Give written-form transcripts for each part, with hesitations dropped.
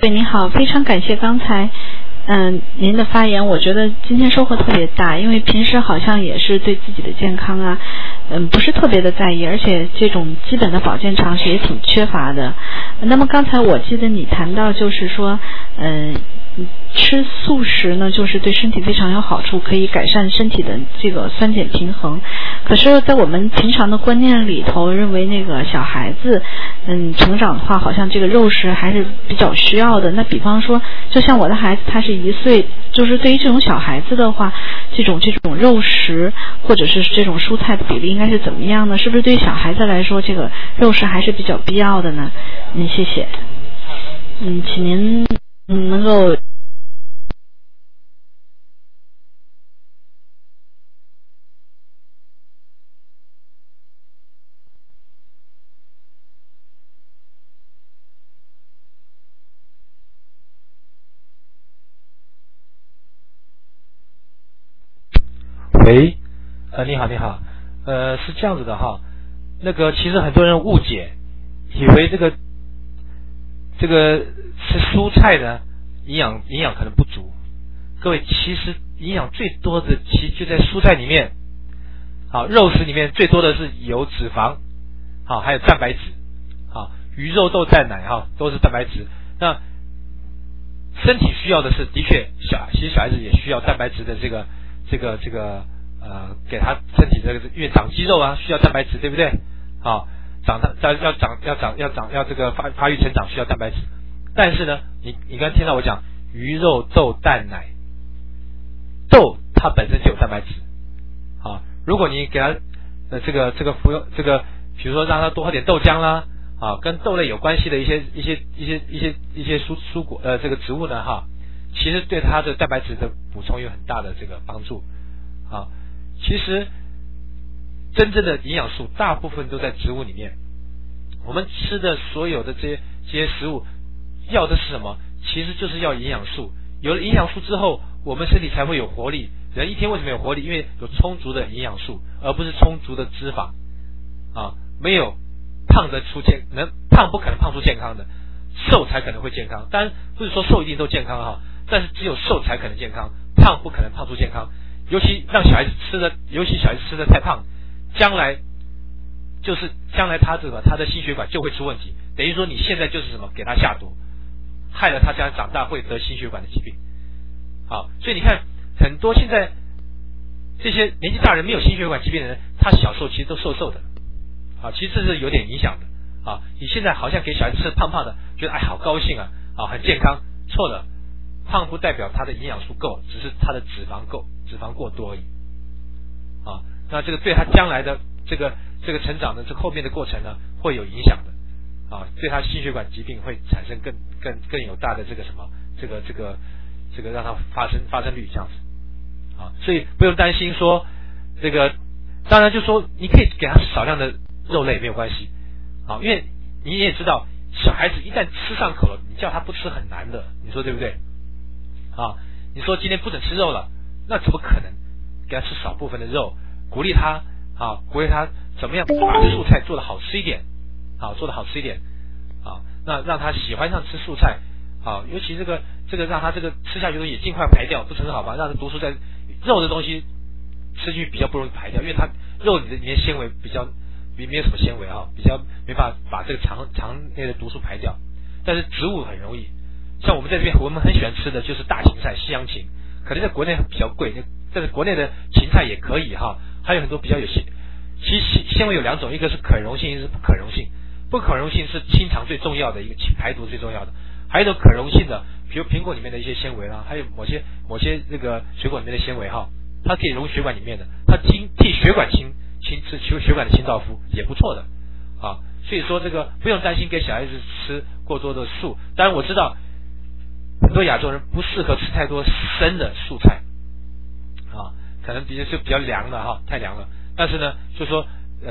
对，你好，非常感谢刚才您的发言，我觉得今天收获特别大，因为平时好像也是对自己的健康啊不是特别的在意，而且这种基本的保健常识也挺缺乏的。那么刚才我记得你谈到就是说吃素食呢，就是对身体非常有好处，可以改善身体的这个酸碱平衡。可是在我们平常的观念里头，认为那个小孩子成长的话，好像这个肉食还是比较需要的。那比方说就像我的孩子他是1岁，就是对于这种小孩子的话，这种肉食或者是这种蔬菜的比例应该是怎么样呢？是不是对于小孩子来说这个肉食还是比较必要的呢？谢谢。请您能够喂，你好，是这样子的哈，其实很多人误解，以为这个吃蔬菜呢，营养可能不足。各位，其实营养最多的其实就在蔬菜里面，好，肉食里面最多的是油、脂肪，好，还有蛋白质，好，鱼肉豆蛋奶哈都是蛋白质。那身体需要的是，的确其实小孩子也需要蛋白质的这个给他身体因为长肌肉啊需要蛋白质，对不对？好，要这个发育成长需要蛋白质。但是呢，你刚才听到我讲鱼肉豆蛋奶，豆它本身就有蛋白质，好，如果你给他服用比如说让他多喝点豆浆啦，啊，跟豆类有关系的一些蔬果这个植物呢哈，其实对它的蛋白质的补充有很大的这个帮助啊。其实真正的营养素大部分都在植物里面，我们吃的所有的这些食物要的是什么？其实就是要营养素。有了营养素之后，我们身体才会有活力。人一天为什么有活力？因为有充足的营养素，而不是充足的脂肪啊。没有胖不可能胖出健康的，瘦才可能会健康。当然不是说瘦一定都健康哈，但是只有瘦才可能健康，胖不可能胖出健康。尤其小孩子吃的太胖，将来他的心血管就会出问题。等于说你现在就是给他下毒，害了他将来长大会得心血管的疾病。好，所以你看很多现在这些年纪大人没有心血管疾病的人，他小时候其实都瘦瘦的。啊，其实这是有点影响的啊！你现在好像给小孩子吃胖胖的，觉得好高兴啊，很健康。错了，胖不代表他的营养素够，只是他的脂肪过多而已。啊，那这个对他将来的这个成长的后面的过程呢，会有影响的。啊，对他心血管疾病会产生更有大的让他发生率这样子。啊，所以不用担心说当然就说你可以给他少量的肉类没有关系，好，因为你也知道小孩子一旦吃上口了，你叫他不吃很难的，你说对不对？啊，你说今天不准吃肉了，那怎么可能？给他吃少部分的肉，鼓励他怎么样把素菜做得好吃一点，那让他喜欢上吃素菜，尤其这个让他吃下去的东西也尽快排掉，不是很好吗？让他毒素在肉的东西吃进去比较不容易排掉，因为它肉里面纤维没有什么纤维比较没办法把这个肠内的毒素排掉。但是植物很容易，像我们在这边我们很喜欢吃的就是大芹菜、西洋芹，可能在国内比较贵，但是国内的芹菜也可以还有很多比较有其实纤维有2种，一个是可溶性，一个是不可溶性。不可溶性是清肠最重要的一个，排毒最重要的。还有一种可溶性的，比如苹果里面的一些纤维啦，还有某些这个水果里面的纤维它可以溶血管里面的，它替血管血管的清道夫也不错的啊。所以说不用担心给小孩子吃过多的素。当然我知道很多亚洲人不适合吃太多生的素菜可能比较凉了太凉了。但是呢，就说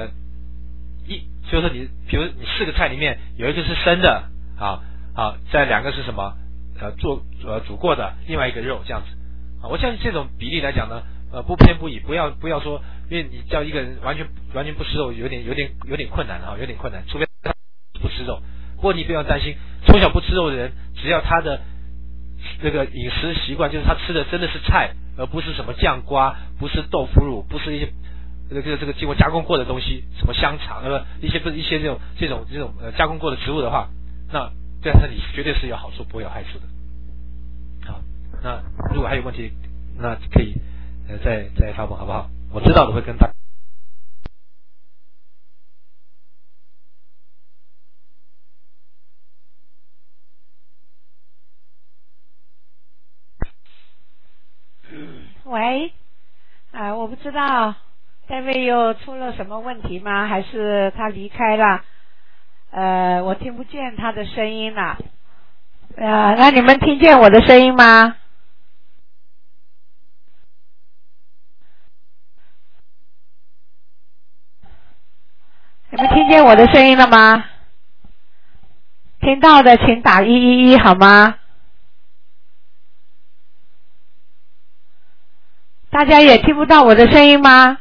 就是你比如你4个菜里面有一个是生的再2个是什么煮过的，另外一个肉这样子我相信这种比例来讲呢不偏不倚，不要说，因为你叫一个人完全不吃肉，有点困难有点困难，除非他不吃肉， 过你不用担心，从小不吃肉的人，只要他的这个饮食习惯就是他吃的真的是菜，而不是什么酱瓜，不是豆腐乳，不是一些这个经过加工过的东西，什么香肠一些这种加工过的植物的话，那对他身体绝对是有好处，不会有害处的。好，那如果还有问题，那可以再发问好不好？我知道的会跟大家。 喂，我不知道戴维又出了什么问题吗？还是他离开了？我听不见他的声音了。那你们听见我的声音吗？你们听见我的声音了吗？听到的请打111好吗？大家也听不到我的声音吗？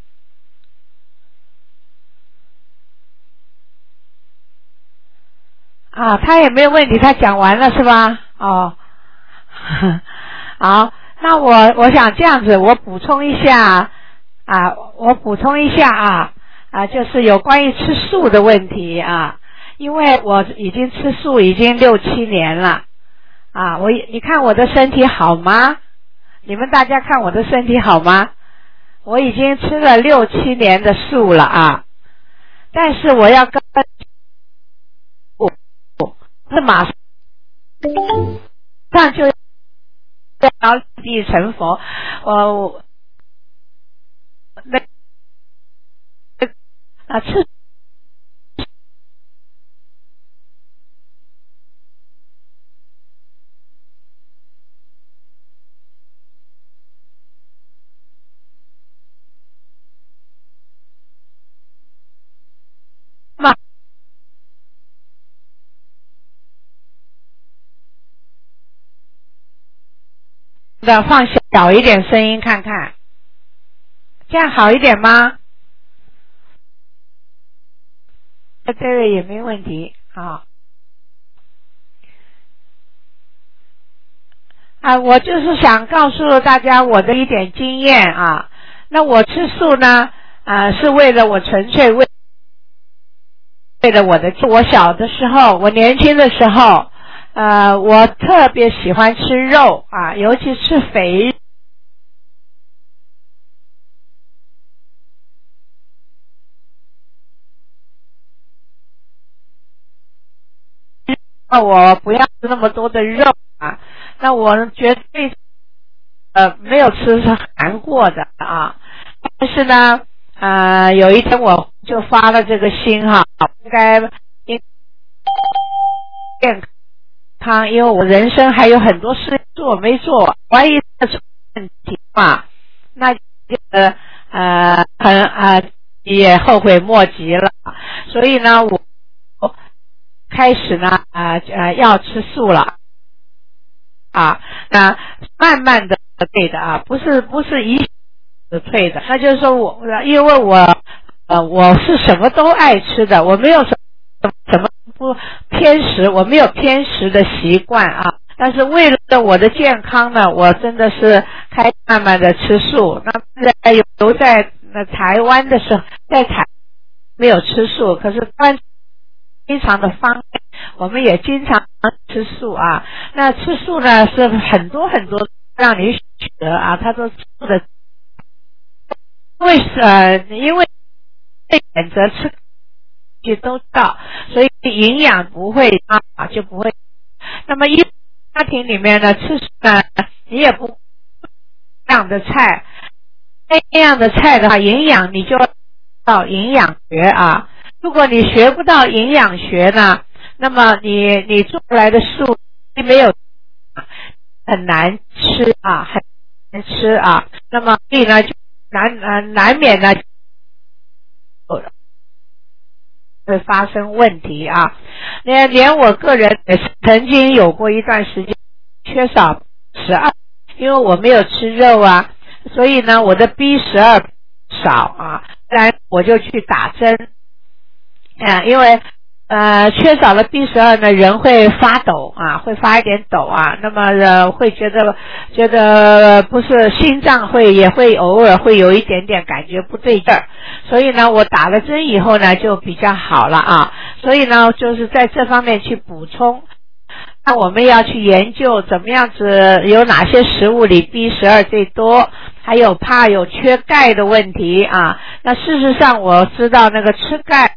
他也没有问题，他讲完了是吧？哦，好，那我想这样子，我补充一下就是有关于吃素的问题啊，因为我已经吃素已经6、7年了你看我的身体好吗？你们大家看我的身体好吗？我已经吃了6、7年的素了但是我要跟是马上就要立地成佛，吃的放小一点声音看看，这样好一点吗？这个也没问题我就是想告诉大家我的一点经验那我吃素呢是为了我纯粹为了我小的时候，我年轻的时候我特别喜欢吃肉尤其是肥我不要吃那么多的肉那我绝对没有吃含过的但是呢有一天我就发了这个心应该健康，因为我人生还有很多事做没做，万一出问题那也后悔莫及了。所以呢，我开始呢要吃素了那慢慢的退的不是一的退的，那就是说因为我是什么都爱吃的，我没有什么不偏食，我没有偏食的习惯但是为了我的健康呢，我真的是慢慢的吃素。那留在台湾的时候，在台没有吃素，可是台湾非常的方便，我们也经常吃素那吃素呢是很多很多让你选择它都素的，因为选择吃都到，所以营养不会就不会。那么一家庭里面呢，吃素呢，你也不这样的菜，那样的菜的话，营养你就要到营养学如果你学不到营养学呢，那么你做出来的素没有很难吃很难吃那么所以呢就难免呢会发生问题连我个人也曾经有过一段时间缺少12，因为我没有吃肉所以呢我的 B12 少不然我就去打针因为缺少了 B12呢，人会发抖啊，会发一点抖啊，那么会觉得不是心脏也会偶尔会有一点点感觉不对劲儿，所以呢我打了针以后呢就比较好了啊，所以呢就是在这方面去补充。那我们要去研究怎么样子，有哪些食物里 B12最多，还有怕有缺钙的问题啊。那事实上我知道那个吃钙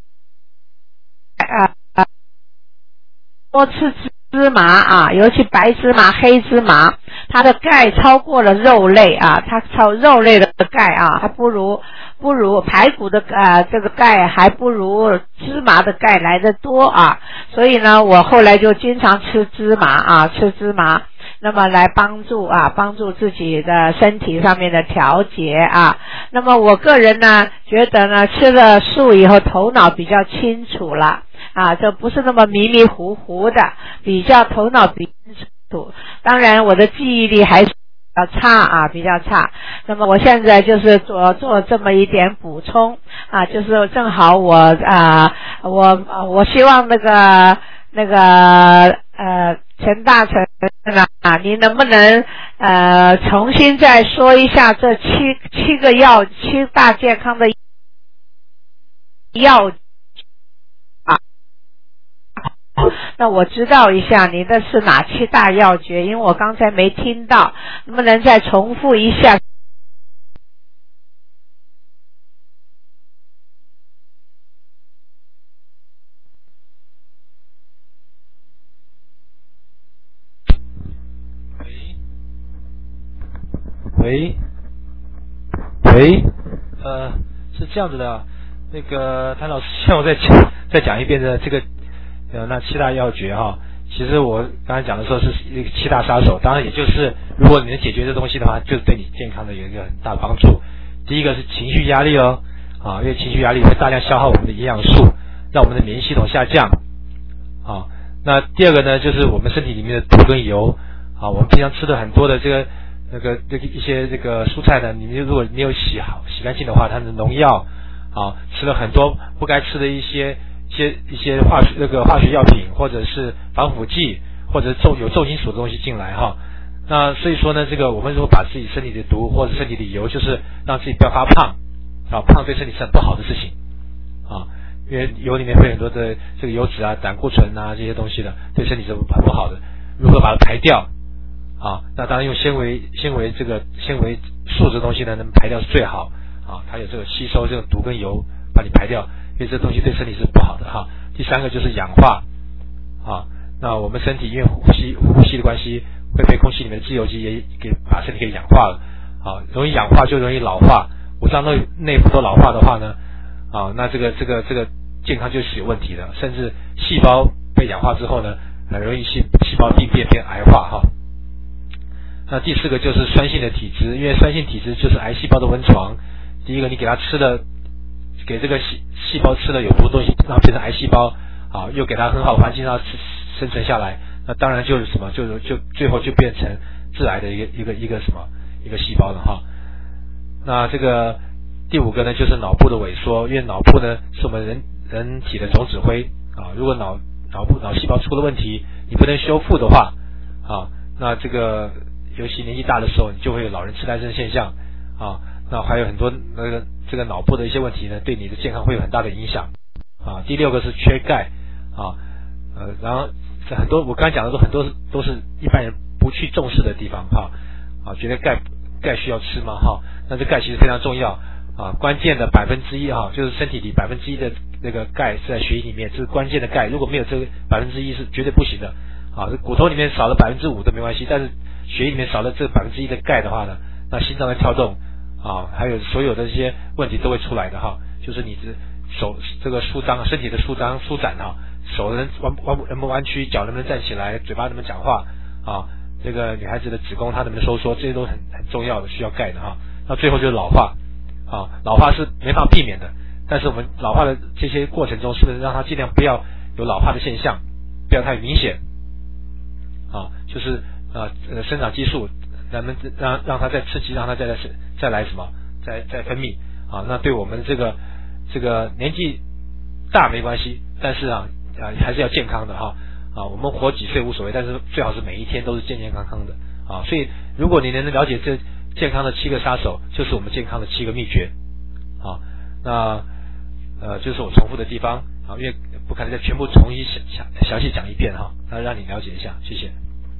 多吃芝麻啊，尤其白芝麻、黑芝麻，它的钙超过了肉类啊，它肉类的钙啊，还不如排骨的这个钙还不如芝麻的钙来得多啊，所以呢，我后来就经常吃芝麻，那么来帮助自己的身体上面的调节啊。那么我个人呢，觉得呢，吃了素以后头脑比较清楚了啊，这不是那么迷迷糊糊的，头脑比较清楚。当然我的记忆力还是比较差。那么我现在就是做这么一点补充啊，就是正好我希望那个陈大臣啊，你能不能重新再说一下这七大健康的药啊？那我知道一下您的是哪七大要诀，因为我刚才没听到，能不能再重复一下？ 喂，是这样子的，那个谭老师，像我再讲一遍的这个那七大要诀哈。其实我刚才讲的时候是一个七大杀手，当然也就是如果你能解决这东西的话，就是对你健康的有一个很大的帮助。第一个是情绪压力哦，因为情绪压力会大量消耗我们的营养素，让我们的免疫系统下降。那第二个呢，就是我们身体里面的土跟油我们平常吃的很多的一些这个蔬菜呢，你们如果没有洗干净的话，它的农药吃了很多不该吃的一些化学药品，或者是防腐剂，或者有重金属的东西进来那所以说呢，这个我们如果把自己身体的毒或者身体的油，就是让自己不要发胖胖对身体是很不好的事情因为油里面会很多的这个油脂胆固醇这些东西的，对身体是很不好的。如何把它排掉那当然用纤维素质的东西呢，能排掉是最好它有这个吸收这个毒跟油把你排掉，因为这东西对身体是不好的第三个就是氧化那我们身体因为呼吸的关系，会被空气里面的自由基也把身体给氧化了容易氧化就容易老化，五脏内部都老化的话呢那这个健康就是有问题的，甚至细胞被氧化之后呢，很容易细胞病变癌化那第四个就是酸性的体质，因为酸性体质就是癌细胞的温床。第一个，你给这个细胞吃了有毒的东西，然后变成癌细胞又给它很好的环境让它生存下来，那当然就是什么，就最后就变成致癌的一个细胞了那这个第五个呢，就是脑部的萎缩，因为脑部呢是我们人体的总指挥如果脑细胞出了问题，你不能修复的话那这个尤其年纪大的时候，你就会有老人痴呆症现象那还有很多这个脑部的一些问题呢，对你的健康会有很大的影响第六个是缺钙然后很多我刚才讲的很多都是一般人不去重视的地方觉得钙需要吃嘛那这钙其实非常重要关键的1%就是身体里1%的那个钙是在血液里面，这是关键的钙，如果没有这个1%是绝对不行的这骨头里面少了5%都没关系，但是血液里面少了这1%的钙的话呢，那心脏的跳动还有所有的这些问题都会出来的就是你的手这个舒张，身体的舒展手能不能弯曲，脚能不能站起来，嘴巴能不能讲话这个女孩子的子宫它能不能收缩，这些都很重要的，需要钙的那最后就是老化老化是没办法避免的，但是我们老化的这些过程中，是不是让它尽量不要有老化的现象，不要太明显就是生长激素让它再刺激，让它再来什么再分泌那对我们这个年纪大没关系， 但是还是要健康的我们活几岁无所谓，但是最好是每一天都是健健康康的所以如果你能了解这健康的7个杀手，就是我们健康的7个秘诀那就是我重复的地方因为不可能再全部重新详细讲一遍那让你了解一下，谢谢。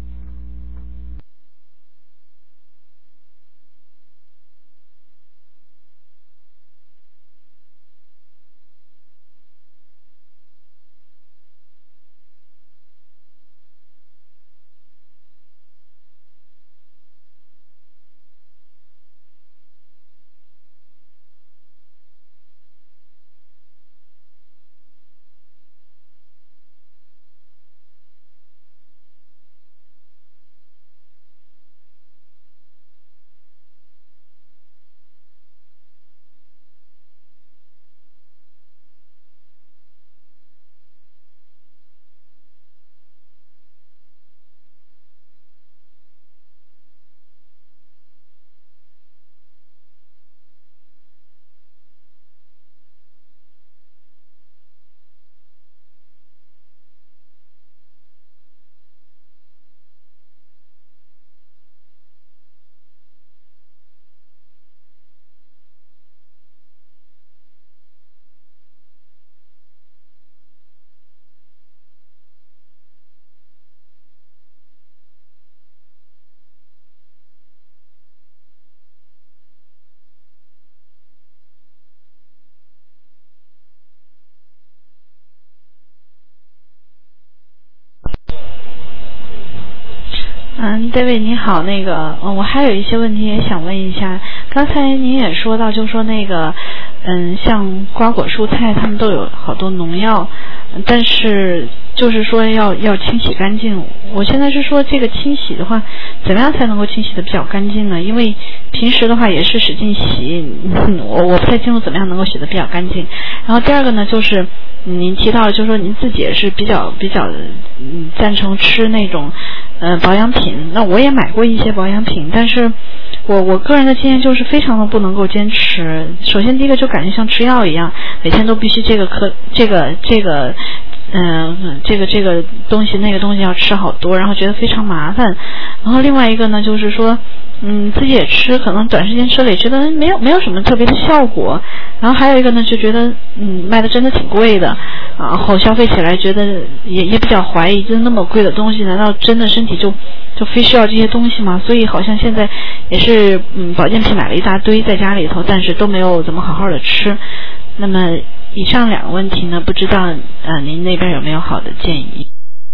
David 你好，我还有一些问题也想问一下。刚才您也说到，就说像瓜果蔬菜它们都有好多农药，但是就是说要清洗干净。我现在是说这个清洗的话，怎么样才能够清洗的比较干净呢？因为平时的话也是使劲洗，我不太清楚怎么样能够洗的比较干净。然后第二个呢，就是您提到就是说您自己也是比较赞成吃那种保养品。那我也买过一些保养品，但是我个人的经验就是非常的不能够坚持。首先第一个就感觉像吃药一样，每天都必须这个东西那个东西要吃好多，然后觉得非常麻烦。然后另外一个呢，就是说自己也吃，可能短时间吃了也觉得没有什么特别的效果。然后还有一个呢，就觉得卖的真的挺贵的，然后消费起来觉得也比较怀疑，就是那么贵的东西，难道真的身体就非需要这些东西吗？所以好像现在也是保健品买了一大堆在家里头，但是都没有怎么好好的吃。那么以上2个问题呢，不知道您那边有没有好的建议？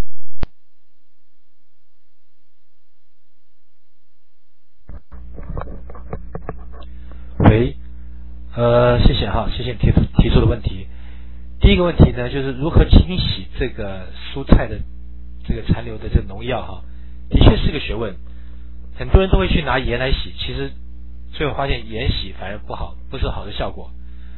喂，谢谢谢谢提出的问题。第一个问题呢，就是如何清洗这个蔬菜的这个残留的这个农药的确是个学问。很多人都会去拿盐来洗，其实最后发现盐洗反而不好，不是好的效果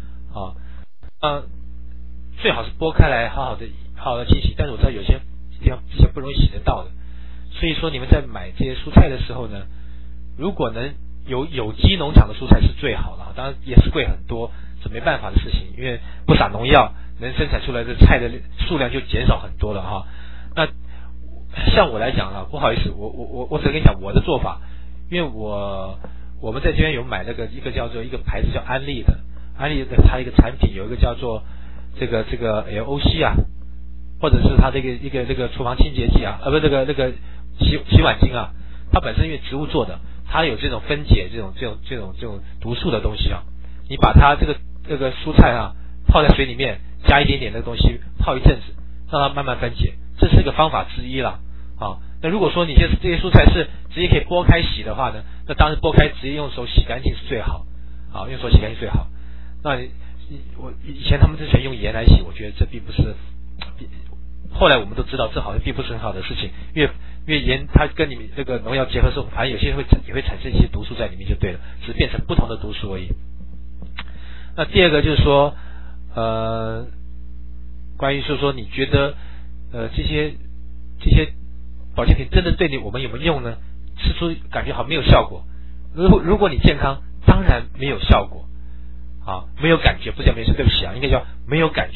最好是剥开来好好的清洗，但是我知道有些地方比较不容易洗得到的，所以说你们在买这些蔬菜的时候呢，如果能有机农场的蔬菜是最好的，当然也是贵很多，是没办法的事情，因为不撒农药能生产出来的菜的数量就减少很多了那像我来讲不好意思，我只跟你讲我的做法，因为我们在这边有买一个叫做一个牌子叫安利的它一个产品有一个叫做这个 LOC 或者是它一个厨房清洁剂不是那个洗碗精它本身因为植物做的，它有这种分解这种毒素的东西你把它这个蔬菜泡在水里面，加一点点的东西泡一阵子，让它慢慢分解，这是一个方法之一了那如果说你这些蔬菜是直接可以剥开洗的话呢，那当然剥开直接用手洗干净是最好用手洗干净最好。那我以前他们之前用盐来洗，我觉得这并不是，后来我们都知道这好像并不是很好的事情，因为盐它跟你们这个农药结合之后，反正有些也会产生一些毒素在里面就对了，只是变成不同的毒素而已。那第二个就是说关于说你觉得这些保健品真的对我们有没有用呢？吃出感觉好没有效果。如果你健康，当然没有效果没有感觉，不叫没事，对不起应该叫没有感觉，因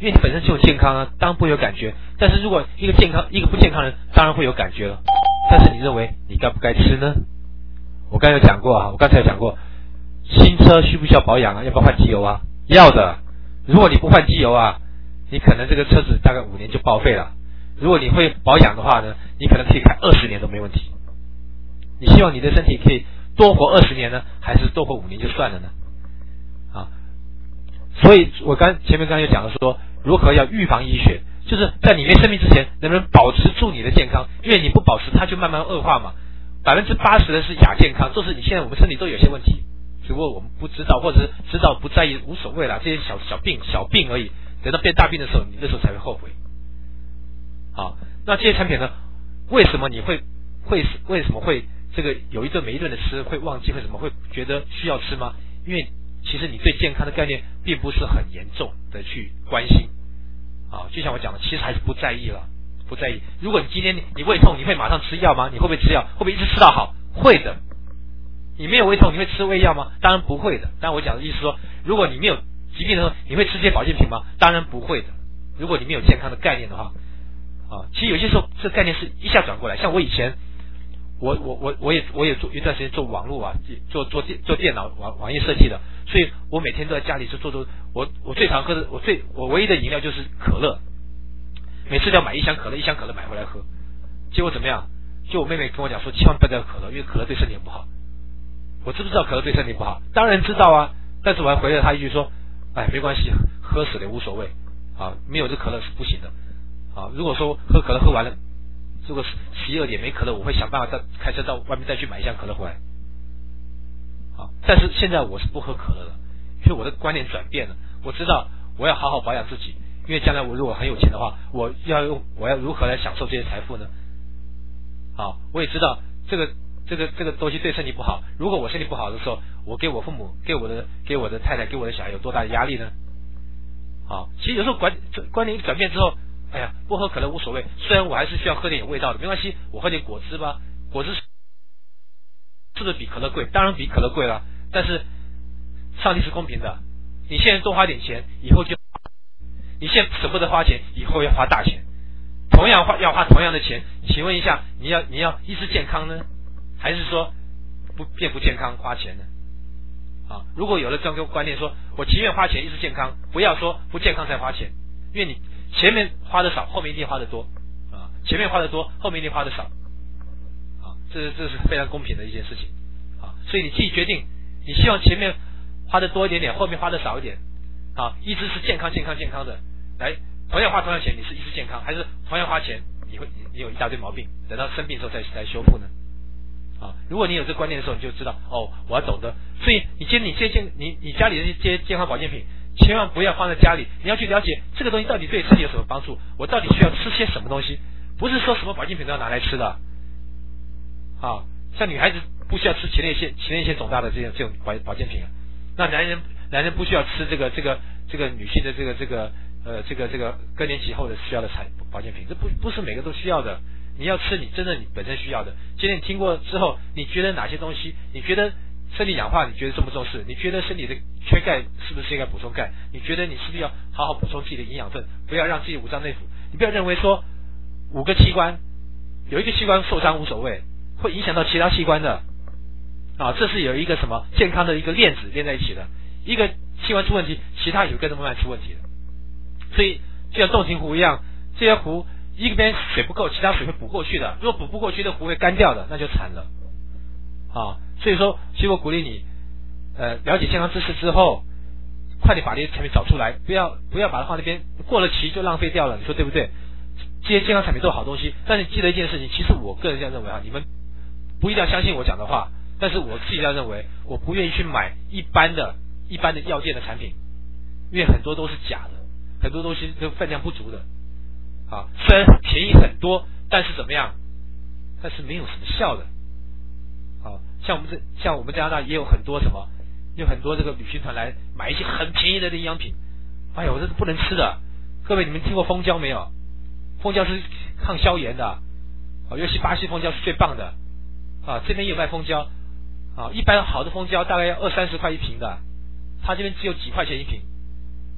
因为你本身就有健康啊，当然不会有感觉。但是如果一个健康一个不健康人，当然会有感觉了。但是你认为你该不该吃呢？我刚才有讲过啊，我刚才有讲过，新车需不需要保养啊？要不要换机油啊？要的。如果你不换机油啊，你可能这个车子大概5年就报废了。如果你会保养的话呢，你可能可以开20年都没问题。你希望你的身体可以多活20年呢，还是多活5年就算了呢？啊，所以我前面刚才讲了说，如何要预防医学，就是在你没生病之前，能不能保持住你的健康？因为你不保持，它就慢慢恶化嘛。80%的是亚健康，就是你现在我们身体都有些问题，只不过我们不知道，或者是知道不在意，无所谓啦，这些小病而已。等到变大病的时候，你那时候才会后悔。好，那这些产品呢，为什么你会为什么会这个有一顿没一顿的吃，会忘记，为什么会觉得需要吃吗？因为其实你对健康的概念并不是很严重的去关心。啊，就像我讲的，其实还是不在意了，不在意。如果你今天你胃痛，你会马上吃药吗？你会不会吃药？会不会一直吃到好？会的。你没有胃痛，你会吃胃药吗？当然不会的。当然我讲的意思说，如果你没有疾病的时候，你会吃这些保健品吗？当然不会的。如果你没有健康的概念的话，啊，其实有些时候这个概念是一下转过来。像我以前，我也做一段时间做网络啊，做电脑网页设计的，所以我每天都在家里做我最常喝的我唯一的饮料就是可乐，每次都要买一箱可乐买回来喝。结果怎么样？就我妹妹跟我讲说，千万不要喝可乐，因为可乐对身体很不好。我知不知道可乐对身体不好？当然知道啊，但是我还回了她一句说，哎，没关系，喝死了无所谓啊，没有这可乐是不行的啊。如果说喝可乐喝完了，如果12点没可乐，我会想办法再开车到外面再去买一箱可乐回来。啊，但是现在我是不喝可乐的，因为我的观念转变了。我知道我要好好保养自己，因为将来我如果很有钱的话，我要如何来享受这些财富呢？好，我也知道这个东西对身体不好。如果我身体不好的时候，我给我父母、给我的太太、给我的小孩有多大的压力呢？好，其实有时候观念转变之后，哎呀，不喝可乐无所谓，虽然我还是需要喝点有味道的，没关系，我喝点果汁吧。果汁是不是比可乐贵？当然比可乐贵了，但是上帝是公平的，你现在多花点钱，以后就你现在舍不得花钱，以后要花大钱。同样要花同样的钱，请问一下，你要一直健康呢，还是说不健康花钱呢？啊，如果有了这样一个观念，说我情愿花钱一直健康，不要说不健康才花钱，因为你前面花的少，后面一定花的多啊，前面花的多，后面一定花的少啊，这是非常公平的一件事情啊，所以你自己决定，你希望前面花的多一点点，后面花的少一点啊，一直是健康的来。同样花同样钱，你是一直健康，还是同样花钱，你有一大堆毛病，等到生病的时候再修复呢？啊，如果你有这观念的时候，你就知道哦，我要懂得。所以你家里的这些健康保健品，千万不要放在家里，你要去了解这个东西到底对身体有什么帮助，我到底需要吃些什么东西，不是说什么保健品都要拿来吃的。啊，像女孩子不需要吃前列腺肿大的这种保健品啊，那男人不需要吃这个女性的这个更年期后的需要的保健品，这不是每个都需要的。你要吃你本身需要的。今天你听过之后，你觉得哪些东西？你觉得身体氧化，你觉得重不重视？你觉得身体的缺钙是不是应该补充钙？你觉得你是不是要好好补充自己的营养分？不要让自己五脏内腑。你不要认为说5个器官有一个器官受伤无所谓，会影响到其他器官的啊。这是有一个什么健康的一个链子连在一起的，一个器官出问题，其他有一个慢慢出问题的。所以就像洞庭湖一样，这些湖一边水不够，其他水会补过去的。如果补不过去的湖会干掉的，那就惨了啊。所以说，其实我鼓励你，了解健康知识之后，快点把这些产品找出来，不要把它放那边，过了期就浪费掉了，你说对不对？这些健康产品都是好东西，但是记得一件事情，其实我个人这样认为啊，你们不一定要相信我讲的话，但是我自己这样认为，我不愿意去买一般的药店的产品，因为很多都是假的。很多东西都分量不足的啊，虽然便宜很多，但是怎么样？但是没有什么效的啊。像我们加拿大也有很多这个旅行团来买一些很便宜的营养品，哎呦，这是不能吃的。各位，你们听过蜂胶没有？蜂胶是抗消炎的啊，尤其巴西蜂胶是最棒的啊。这边也有卖蜂胶啊，一般好的蜂胶大概要20-30块一瓶的，他这边只有几块钱一瓶。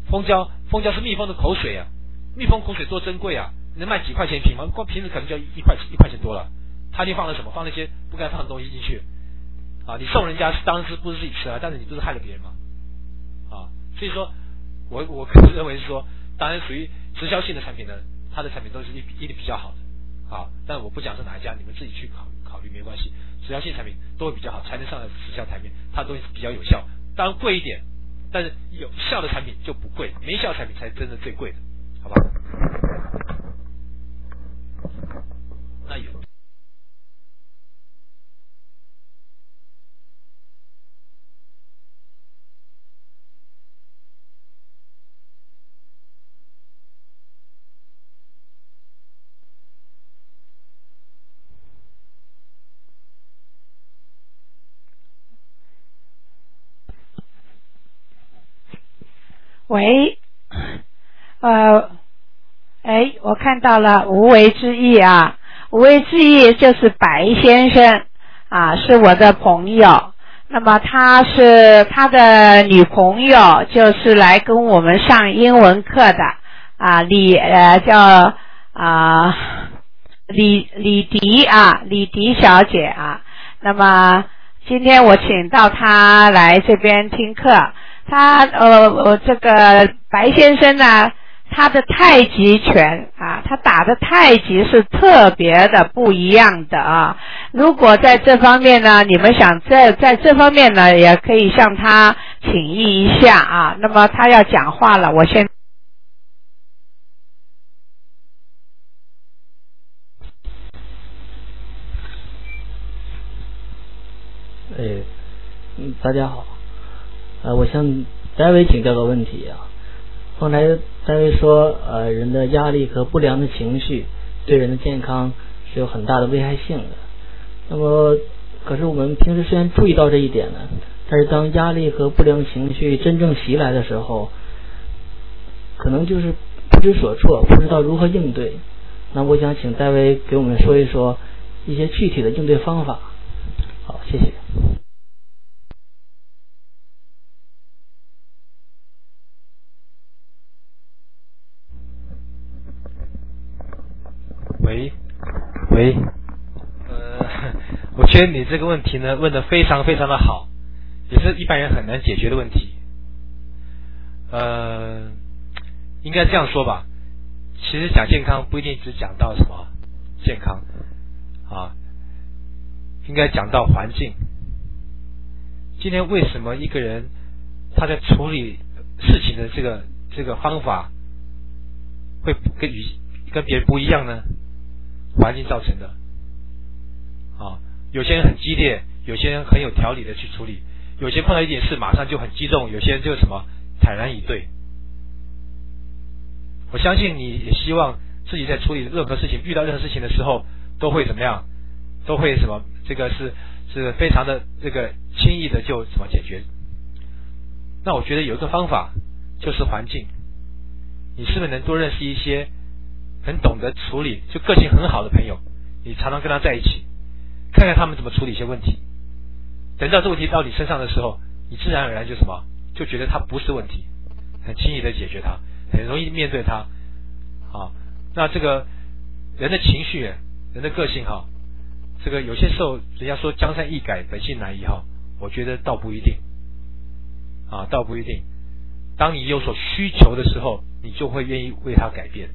蜂胶是蜜蜂的口水啊，蜜蜂口水多珍贵啊，能卖几块钱一瓶吗？光瓶子可能就要一块钱多了。他就放了什么？放那些不该放的东西进去啊！你送人家当然是不是自己吃啊，但是你不是害了别人嘛啊！所以说我个人认为是说，当然属于直销性的产品呢，它的产品都是一定比较好的啊，但我不讲是哪一家，你们自己去考虑没关系。直销性产品都会比较好，才能上直销台面，它都会比较有效，当然贵一点，但是有效的产品就不贵，没效的产品才真的最贵的，好吧？那有。 喂，我看到了无为之意啊，无为之意就是白先生啊，是我的朋友。那么他的女朋友，就是来跟我们上英文课的啊，李迪小姐啊。那么今天我请到她来这边听课。这个白先生呢，他的太极拳啊，他打的太极是特别的不一样的啊。如果在这方面呢，你们想在这方面呢，也可以向他请益一下啊。那么他要讲话了，我先。 大家好。我向戴维请教个问题啊。刚才戴维说，人的压力和不良的情绪对人的健康是有很大的危害性的。那么，可是我们平时虽然注意到这一点呢，但是当压力和不良情绪真正袭来的时候，可能就是不知所措，不知道如何应对。那我想请戴维给我们说一说一些具体的应对方法。好，谢谢。 喂，我觉得你这个问题呢问得非常非常的好，也是一般人很难解决的问题。应该这样说吧，其实讲健康不一定只讲到什么健康啊，应该讲到环境。今天为什么一个人他在处理事情的这个方法会跟别人不一样呢？环境造成的啊，有些人很激烈，有些人很有条理的去处理，有些碰到一点事马上就很激动，有些人就什么坦然以对。我相信你也希望自己在处理任何事情，遇到任何事情的时候都会怎么样，都会什么，这个是非常的这个轻易的就怎么解决。那我觉得有一个方法就是环境，你是不是能多认识一些很懂得处理，就个性很好的朋友，你常常跟他在一起，看看他们怎么处理一些问题。等到这问题到你身上的时候，你自然而然就什么，就觉得它不是问题，很轻易的解决它，很容易面对它。啊，那这个人的情绪，人的个性哈，这个有些时候人家说江山易改，本性难移哈，我觉得倒不一定，啊，倒不一定。当你有所需求的时候，你就会愿意为它改变。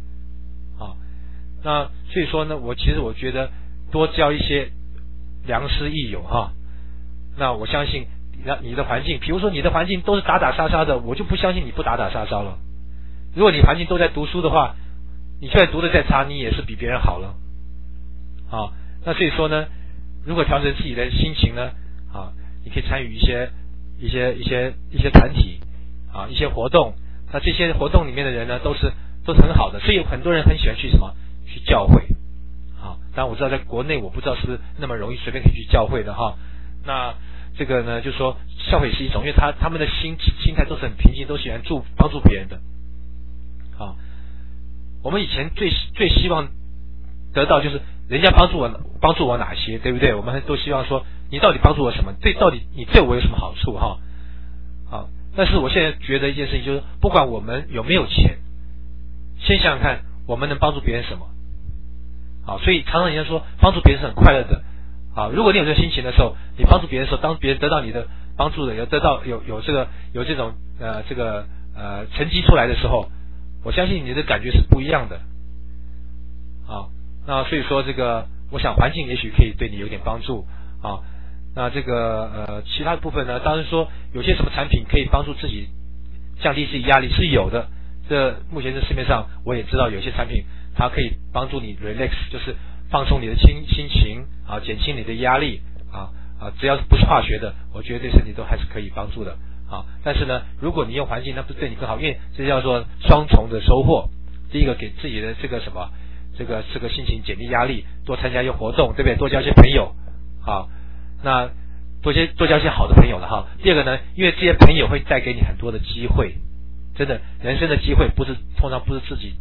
那所以说呢，我觉得多交一些良师益友哈。那我相信你的环境，比如说你的环境都是打打杀杀的，我就不相信你不打打杀杀了。如果你环境都在读书的话，你就算读的再差，你也是比别人好了。啊，那所以说呢，如果调整自己的心情呢，啊，你可以参与一些团体啊，一些活动。那这些活动里面的人呢，都是很好的，所以有很多人很喜欢去什么？去教会啊，当然我知道在国内我不知道是不是那么容易随便可以去教会的哈。那这个呢，就说教会是一种，因为他们的心态都是很平静，都喜欢帮助别人的。啊，我们以前最希望得到就是人家帮助我哪些，对不对？我们都希望说你到底帮助我什么？到底你对我有什么好处哈？啊， 但是我现在觉得一件事情就是，不管我们有没有钱，先想想看我们能帮助别人什么。好，所以常常人家说帮助别人是很快乐的。好，如果你有这个心情的时候，你帮助别人的时候，当别人得到你的帮助的，有这种成绩出来的时候，我相信你的感觉是不一样的。好，那所以说我想环境也许可以对你有点帮助啊。那其他的部分呢，当然说有些什么产品可以帮助自己降低自己压力是有的。目前在市面上我也知道有些产品它可以帮助你 relax， 就是放松你的心情啊，减轻你的压力啊，只要不是化学的，我觉得对身体都还是可以帮助的啊。但是呢，如果你用环境，那不是对你更好，因为这叫做双重的收获。第一个给自己的这个心情减低压力，多参加一些活动，对不对？多交一些朋友，好，那多交一些好的朋友了哈。第二个呢，因为这些朋友会带给你很多的机会，真的人生的机会通常不是自己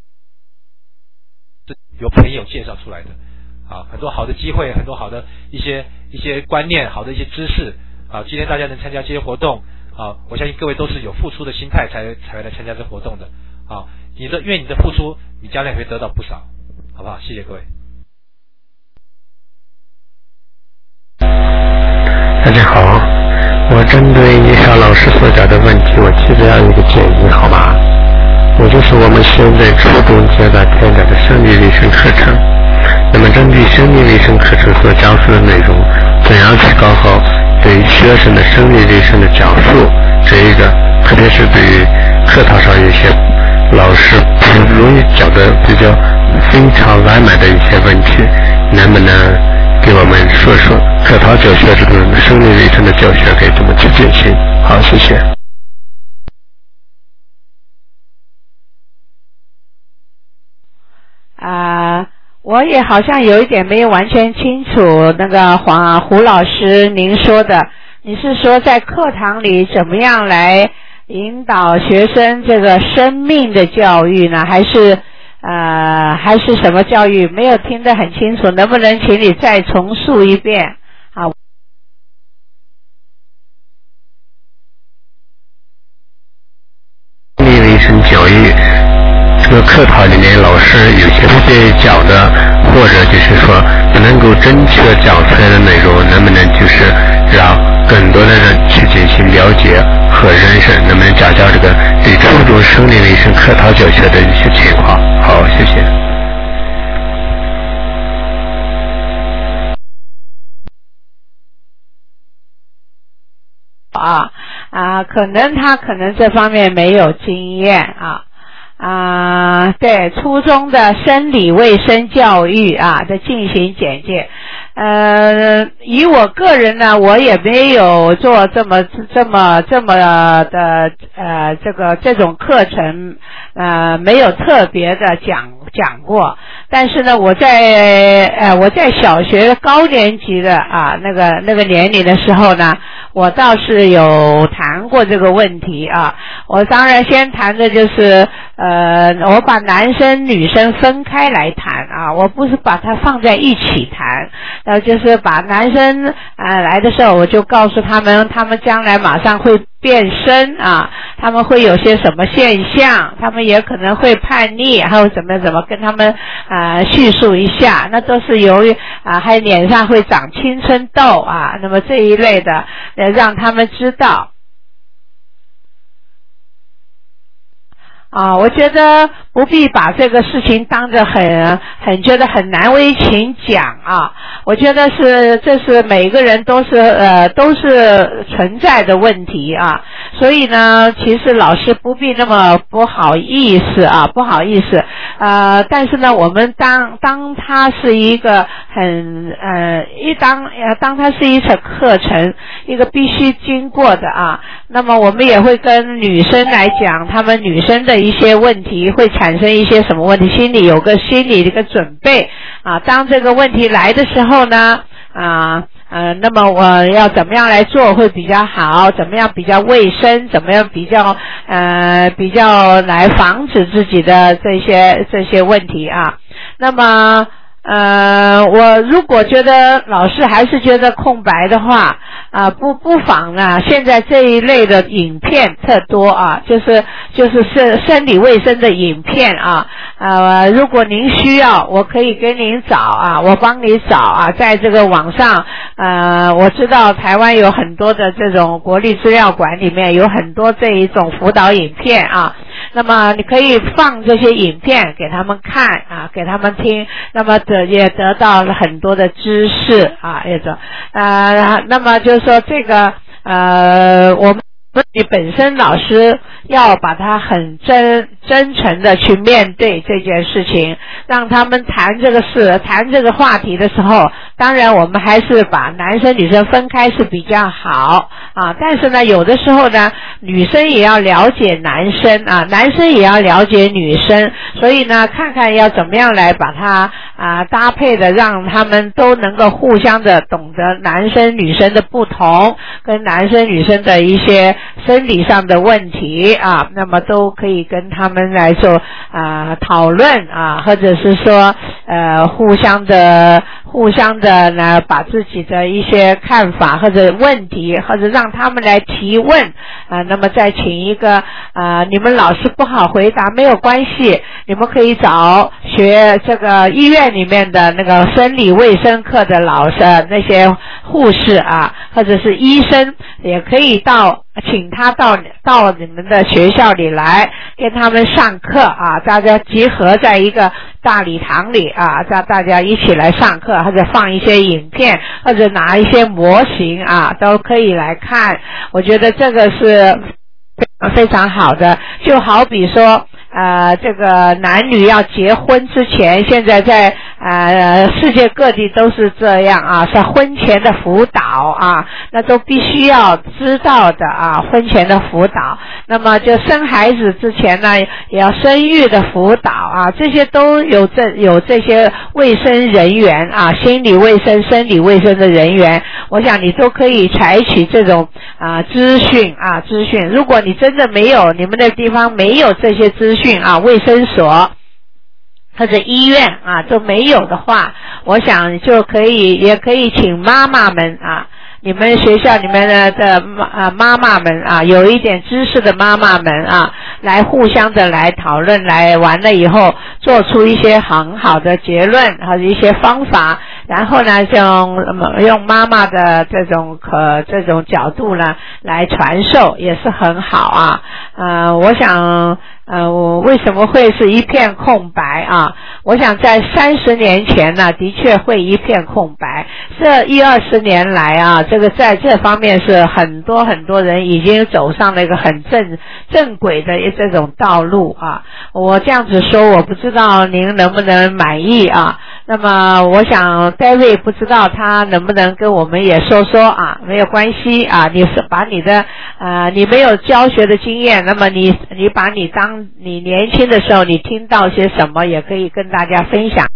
由朋友介绍出来的啊，很多好的机会，很多好的一些观念，好的一些知识啊。今天大家能参加这些活动啊，我相信各位都是有付出的心态才来参加这活动的啊。因为你的付出，你将来会得到不少，好不好？谢谢各位。 大家好，我针对叶晓老师所讲的问题，我提这样一个建议，好吗？也就是我们现在初中阶段开展的生理卫生课程，那么针对生理卫生课程所讲述的内容，怎样去搞好对学生的生理卫生的讲述，这一个特别是对于课堂上有些老师不容易讲的比较非常完满的一些问题，能不能给我们说说课堂教学这种生理卫生的教学该怎么去进行？好，谢谢。 我也好像有一点没有完全清楚那个胡老师您说的，你是说在课堂里怎么样来引导学生这个生命的教育呢？还是什么教育？没有听得很清楚，能不能请你再重述一遍？好。 生理卫生教育这个课堂里面，老师有些不愿意讲的，或者就是说不能够正确讲出来的内容，能不能就是让更多的人去进行了解和认识？能不能讲讲这个对初中生理卫生课堂教学的一些情况？好，谢谢。 可能这方面没有经验对初中的生理卫生教育的进行简介。以我个人呢，我也没有做这么的这种课程，没有特别的讲过。但是呢，我在小学高年级的那个年龄的时候呢，我倒是有谈过这个问题我当然先谈的就是我把男生女生分开来谈我不是把它放在一起谈，就是把男生来的时候，我就告诉他们将来马上会变身他们会有些什么现象，他们也可能会叛逆，还有怎么跟他们叙述一下，那都是由于还脸上会长青春痘那么这一类的让他们知道。我觉得不必把这个事情当着很觉得很难为情讲我觉得这是每个人都是存在的问题所以呢，其实老师不必那么不好意思但是呢，我们当它是一个当它是一场课程，一个必须经过的那么我们也会跟女生来讲，她们女生的一些问题会产生一些什么问题，心里有个心理的一个准备当这个问题来的时候呢那么我要怎么样来做会比较好，怎么样比较卫生，怎么样比较来防止自己的这些问题那么我如果觉得老师还是觉得空白的话，不妨啊，现在这一类的影片特多啊，就是生理卫生的影片啊，如果您需要，我可以给您找啊，我帮你找啊，在这个网上，我知道台湾有很多的这种国立资料馆里面有很多这一种辅导影片啊，那么你可以放这些影片给他们看啊，给他们听，那么也得到了很多的知识啊，那么就是说这个我们本身老师要把它很真诚的去面对这件事情，让他们谈这个话题的时候，当然我们还是把男生女生分开是比较好啊，但是呢有的时候呢女生也要了解男生啊，男生也要了解女生，所以呢看看要怎么样来把它搭配的，让他们都能够互相的懂得男生女生的不同，跟男生女生的一些生理上的问题啊，那么都可以跟他们来做讨论啊，或者是说互相的呢把自己的一些看法或者问题，或者让他们来提问那么再请一个你们老师不好回答没有关系，你们可以找学这个医院里面的那个生理卫生课的老师，那些护士啊，或者是医生，也可以请他到你们的学校里来跟他们上课啊，大家集合在一个大礼堂里啊，大家一起来上课，或者放一些影片，或者拿一些模型啊，都可以来看。我觉得这个是非常好的，就好比说这个男女要结婚之前，现在在世界各地都是这样啊，是婚前的辅导啊，那都必须要知道的啊，婚前的辅导。那么就生孩子之前呢，也要生育的辅导啊，这些都有这些卫生人员啊，心理卫生、生理卫生的人员，我想你都可以采取这种资讯。如果你真的没有，你们的地方没有这些资讯啊，卫生所或者医院都没有的话，我想也可以请妈妈们你们学校里面的妈妈们有一点知识的妈妈们来互相的来讨论，来完了以后做出一些很好的结论或者一些方法，然后呢用妈妈的这种角度呢来传授，也是很好我想我为什么会是一片空白我想在30年前呢的确会一片空白，这10-20年来这个在这方面是很多人已经走上了一个很正轨的这种道路我这样子说我不知道您能不能满意那么我想 David 不知道他能不能跟我们也说没有关系你是把你的你没有教学的经验，那么你把你当你年轻的时候你听到些什么也可以跟大家分享。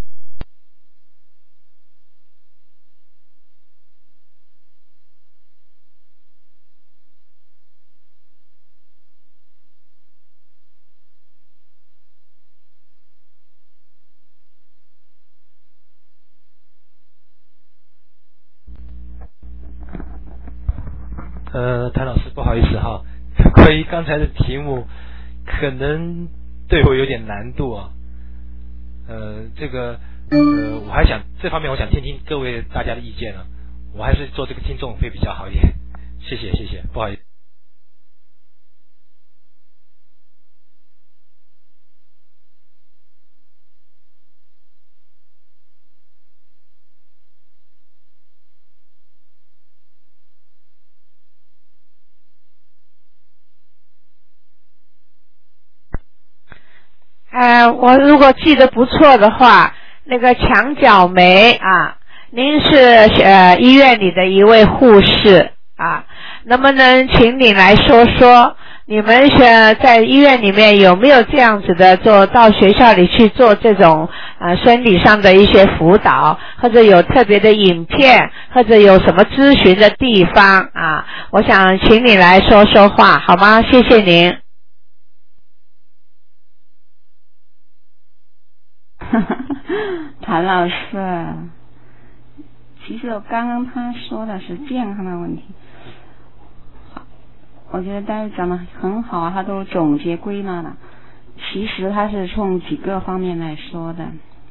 谭老师不好意思关于刚才的题目可能对我有点难度我还想这方面我想听听各位大家的意见我还是做这个听众会比较好一点，谢谢，不好意思。 我如果记得不错的话，那个墙角梅您是医院里的一位护士能不能请你来说说你们在医院里面有没有这样子的到学校里去做这种生理上的一些辅导，或者有特别的影片，或者有什么咨询的地方我想请你来说说话好吗？谢谢您。 谭老师，其实刚刚他说的是健康的问题，我觉得戴维讲的很好啊，他都总结归纳了。其实他是从几个方面来说的。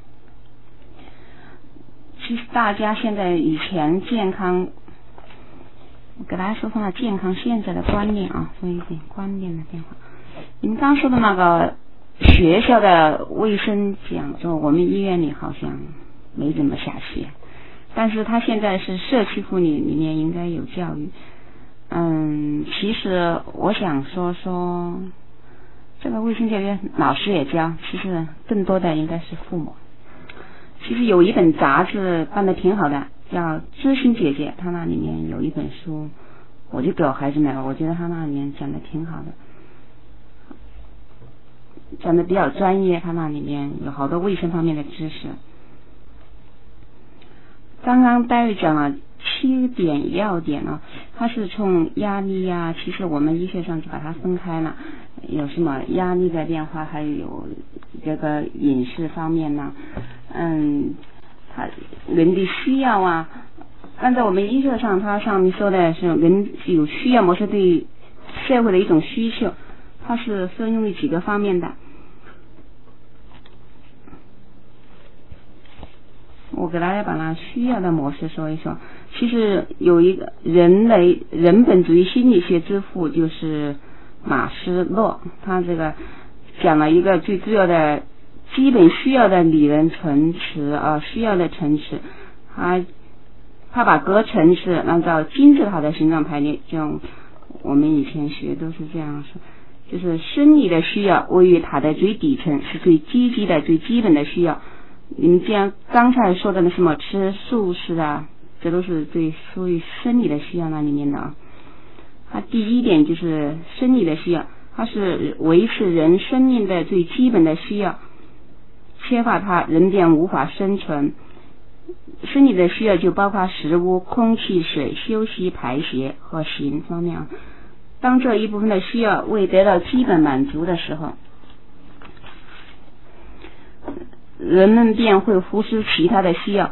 其实大家现在以前健康，我给大家说说健康现在的观念啊，说一点观念的变化。你们刚说的那个学校的卫生讲座，我们医院里好像没怎么下去，但是他现在是社区护理里面应该有教育。其实我想说这个卫生教育老师也教，其实更多的应该是父母。其实有一本杂志办得挺好的，叫《知心姐姐》，她那里面有一本书，我就给我孩子买了，我觉得她那里面讲的挺好的，讲的比较专业，她那里面有好多卫生方面的知识。刚刚戴维讲了7点要点呢，它是从压力啊，其实我们医学上就把它分开了，有什么压力的变化，还有这个饮食方面呢，它人的需要啊，按照我们医学上，它上面说的是人有需要模式对社会的一种需求，它是分用于几个方面的。我给大家把那需要的模式说一说。其实有一个人本主义心理学之父就是马斯洛，他这个讲了一个最主要的基本需要的理论层次啊，需要的层次，他把各层次按照金字塔的形状排列，就我们以前学都是这样说，就是生理的需要位于塔的最底层，是最积极的最基本的需要。你们像刚才说的那什么吃素食啊，这都是最属于生理的需要那里面的啊。它第一点就是生理的需要，它是维持人生命的最基本的需要，缺乏它人便无法生存。生理的需要就包括食物、空气、水、休息、排泄和行方面啊。当这一部分的需要未得到基本满足的时候，人们便会忽视其他的需要。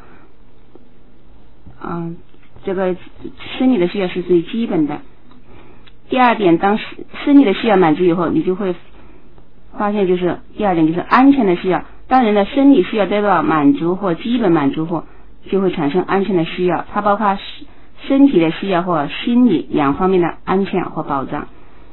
这个生理的需要是最基本的。第二点，当生理的需要满足以后，你就会发现就是第二点就是安全的需要。当人的生理需要得到满足或基本满足后，就会产生安全的需要，它包括身体的需要或心理两方面的安全或保障。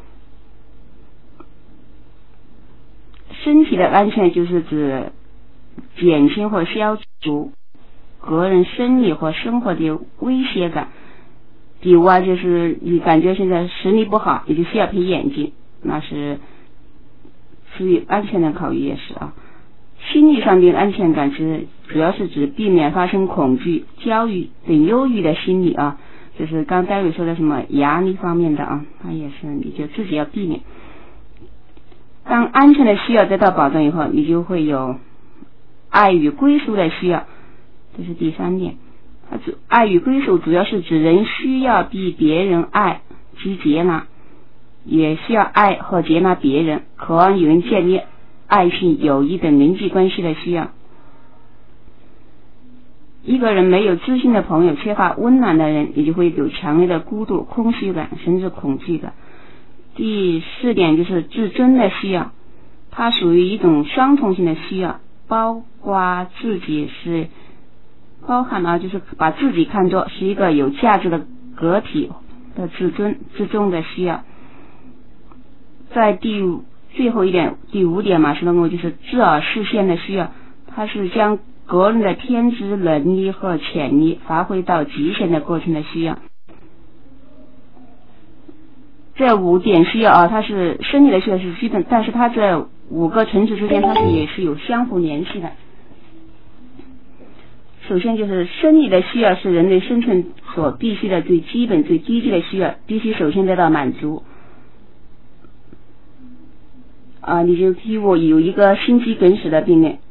身体的安全就是指减轻或消除个人生理或生活的威胁感。比如啊，就是你感觉现在视力不好，你就需要配眼镜，那是属于安全的考虑也是啊。心理上的安全感是主要是指避免发生恐惧、焦虑等忧郁的心理啊，就是刚戴维说的什么压力方面的啊，它也是你就自己要避免。当安全的需要得到保障以后，你就会有爱与归属的需要，这是第三点。爱与归属主要是指人需要被别人爱及接纳，也需要爱和接纳别人，渴望与人建立爱情、友谊等人际关系的需要。一个人没有知心的朋友，缺乏温暖的人，也就会有强烈的孤独、空虚感，甚至恐惧感。第四点就是自尊的需要，它属于一种双重性的需要，包括自己是包含了就是把自己看作是一个有价值的个体的自重的需要。在最后一点第五点马斯洛就是自我实现的需要，它是将个人的天资能力和潜力发挥到极限的过程的需要。这5点需要啊，它是生理的需要是基本，但是它这5个层次之间它也是有相互联系的。首先就是生理的需要是人类生存所必须的最基本最积极的需要，必须首先得到满足。你就替我有一个心肌梗死的病人，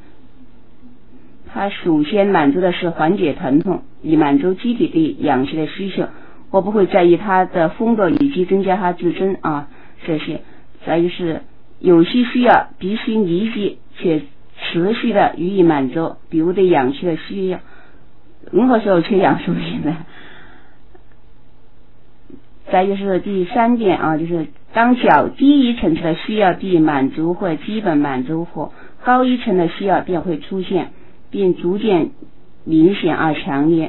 他首先满足的是缓解疼痛，以满足机体对氧气的需求。我不会在意他的风格以及增加他自尊这些。再就是有些需要必须立即且持续的予以满足，比如对氧气的需要，任何时候缺氧出现的。再就是第3点啊，就是当较低一层次的需要得以满足或基本满足后，高一层的需要便会出现，并逐渐明显而强烈。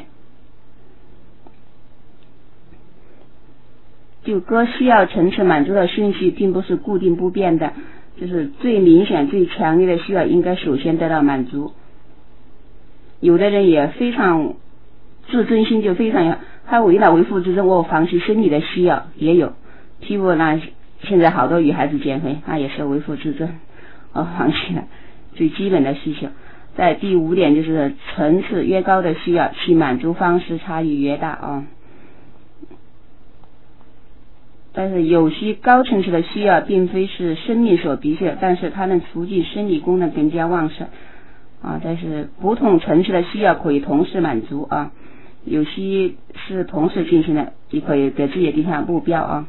就各需要层次满足的顺序并不是固定不变的，就是最明显最强烈的需要应该首先得到满足。有的人也非常自尊心就非常强，他为了维护自尊，我放弃生理的需要也有。譬如呢，现在好多女孩子减肥，那也是维护自尊，放弃了最基本的需求。在第5点就是层次越高的需要，其满足方式差异越大啊。但是有些高层次的需要并非是生命所必须，但是它能促进生理功能更加旺盛啊。但是不同层次的需要可以同时满足啊，有些是同时进行的，也可以给自己定下目标啊。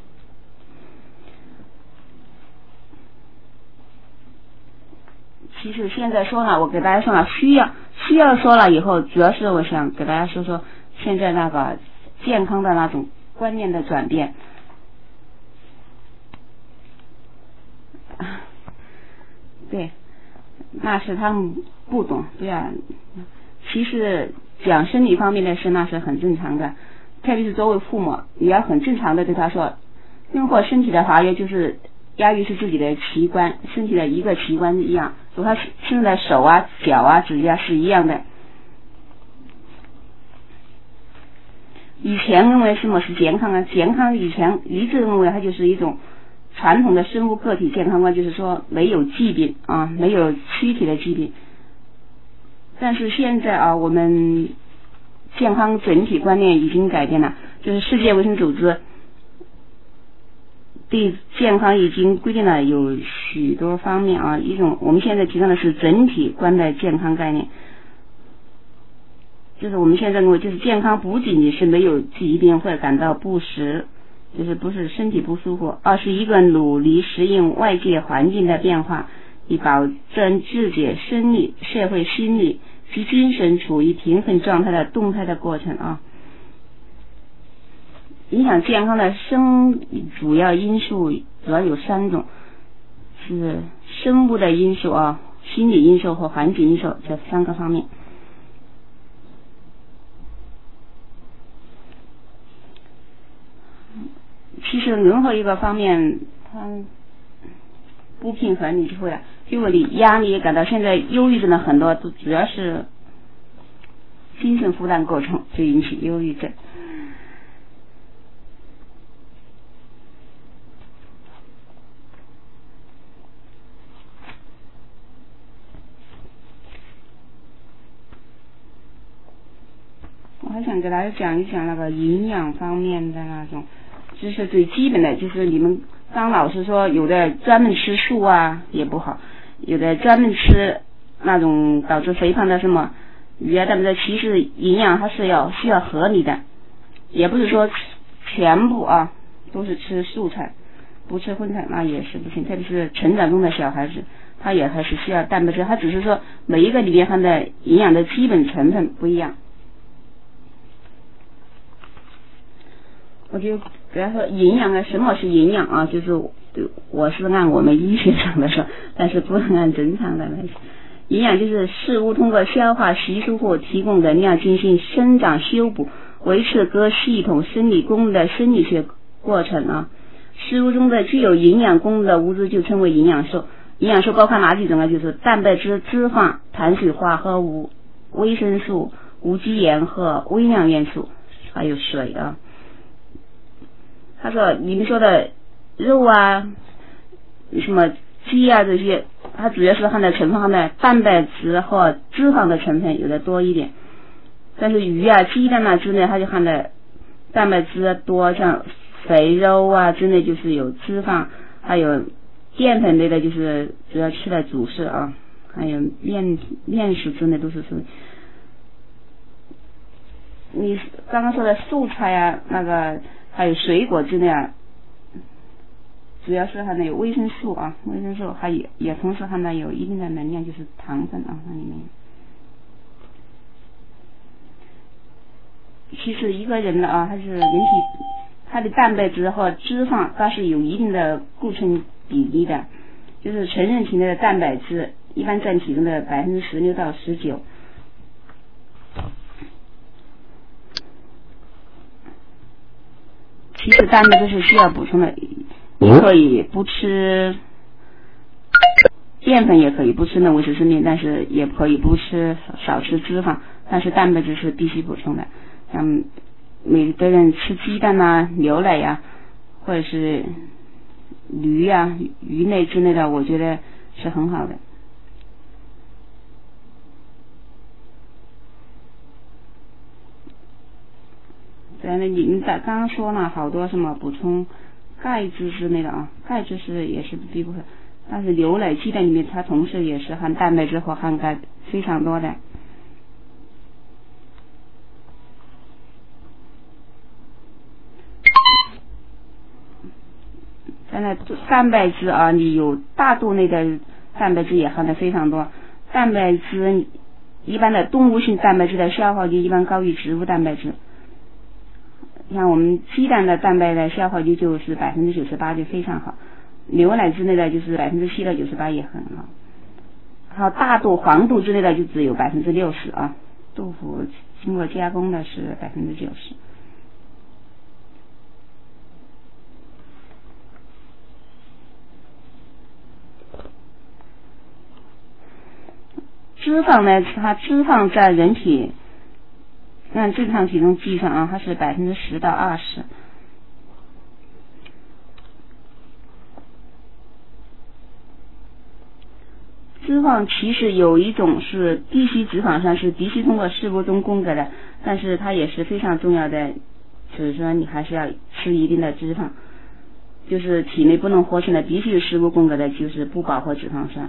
其实现在说了，我给大家说了需要说了以后，主要是我想给大家说说现在那个健康的那种观念的转变。对，那是他们不懂，对啊。其实讲生理方面的事，那是很正常的，特别是作为父母，也要很正常的对他说，任何身体的发育就是压抑是自己的器官，身体的一个器官一样，和他身的手啊、脚啊、指甲是一样的。以前认为什么是健康啊？健康以前一直认为它就是一种传统的生物个体健康观，就是说没有疾病啊，没有躯体的疾病。但是现在啊，我们健康整体观念已经改变了，就是世界卫生组织对健康已经规定了有许多方面啊，一种我们现在提倡的是整体观的健康概念。就是我们现在认为，就是健康不仅仅是没有疾病或者感到不适，就是不是身体不舒服，而是一个努力适应外界环境的变化，以保证自己生理、社会、心理及精神处于平衡状态的动态的过程啊。影响健康的主要因素主要有3种，是生物的因素啊、心理因素和环境因素这3个方面。其实任何一个方面它不平衡，你就会因为你压力感到，现在忧郁症的很多都主要是精神负担过重就引起忧郁症。我还想给大家讲一讲那个营养方面的那种，就是最基本的，就是你们当老师说有的专门吃素啊也不好，有的专门吃那种导致肥胖的什么鱼啊蛋白质，其实营养它是需要合理的，也不是说全部啊都是吃素菜，不吃荤菜那也是不行，特别是成长中的小孩子，他也还是需要蛋白质，他只是说每一个里面含的营养的基本成分不一样。我就给他说营养啊，什么是营养啊？就是我是按我们医学上的说，但是不能按正常的来说。营养就是事物通过消化吸收或提供能量进行生长修补，维持各系统生理功能的生理学过程啊。食物中的具有营养功能的物质就称为营养素。营养素包括哪几种呢？就是蛋白质、脂肪、碳水化合物、维生素、无机盐和微量元素，还有水啊。他说你们说的肉啊什么鸡啊这些，它主要是含的成分含的蛋白质和脂肪的成分有的多一点，但是鱼啊鸡蛋啊之类它就含的蛋白质多，像肥肉啊之类就是有脂肪，还有淀粉类的就是主要吃的主食啊，还有面食之类都是属于。你刚刚说的素菜啊那个还有水果之类啊， 主要是含的有维生素啊，维生素还也同时含的有一定的能量，就是糖分啊，那里面。其实一个人的啊，还是人体它的蛋白质和脂肪它是有一定的构成比例的，就是成人体内的蛋白质一般占体重的16%到19%。其实蛋白质是需要补充的，你可以不吃淀粉，也可以不吃那维生素面，但是也可以不吃少吃脂肪，但是蛋白质是必须补充的。像每个人吃鸡蛋啊、牛奶呀、或者是鱼呀、鱼类之类的，我觉得是很好的。在那你刚刚说了好多什么补充钙质之类的啊，钙质是也是必不可，但是牛奶、鸡蛋里面它同时也是含蛋白质和含钙非常多的。现在蛋白质啊，你有大豆类的蛋白质也含的非常多。蛋白质一般的动物性蛋白质的消耗率一般高于植物蛋白质。像我们鸡蛋的蛋白的消耗率就是98%，就非常好。牛奶之类的就是7%到98%也很好。还有大豆、黄豆之类的就只有60%啊。豆腐经过加工的是90%。脂肪呢，它脂肪在人体按正常体重计算啊，它是10%到20%。脂肪其实有一种是必须脂肪酸，是必须通过食物中供给的，但是它也是非常重要的，就是说你还是要吃一定的脂肪，就是体内不能活成的必须食物供给的，就是不饱和脂肪酸。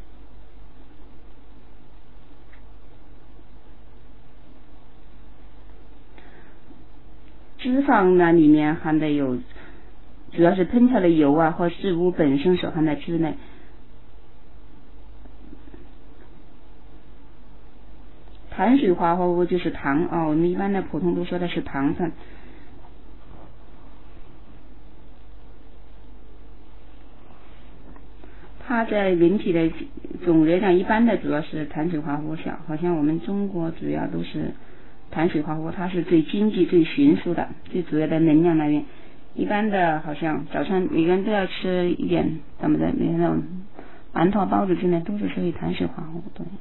脂肪呢里面含的有主要是烹调的油啊或食物本身所含的脂类。碳水化合物就是糖啊，我们一般的普通都说的是糖分。它在人体的总热量一般的主要是碳水化合物小，好像我们中国主要都是碳水化合物，它是最经济最迅速的最主要的能量来源。一般的好像早上每个人都要吃一点咱们的那种馒头包子之类都是属于碳水化合物。对，